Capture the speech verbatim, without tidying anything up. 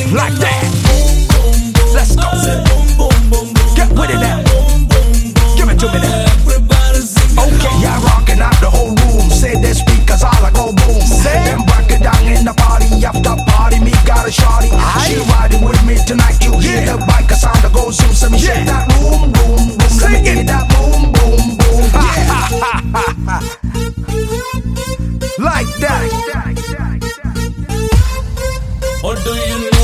like that. Let's go. Get with it now. Give it to me now. Okay, yeah, rocking out the whole room. Say the speakers all I go boom. Then break it down in the party after party. Me got a shawty. She riding with me tonight. You hear the biker sound that goes zoom. So me shake that boom boom boom. Let me get that boom boom boom. Yeah. Like that. Or do you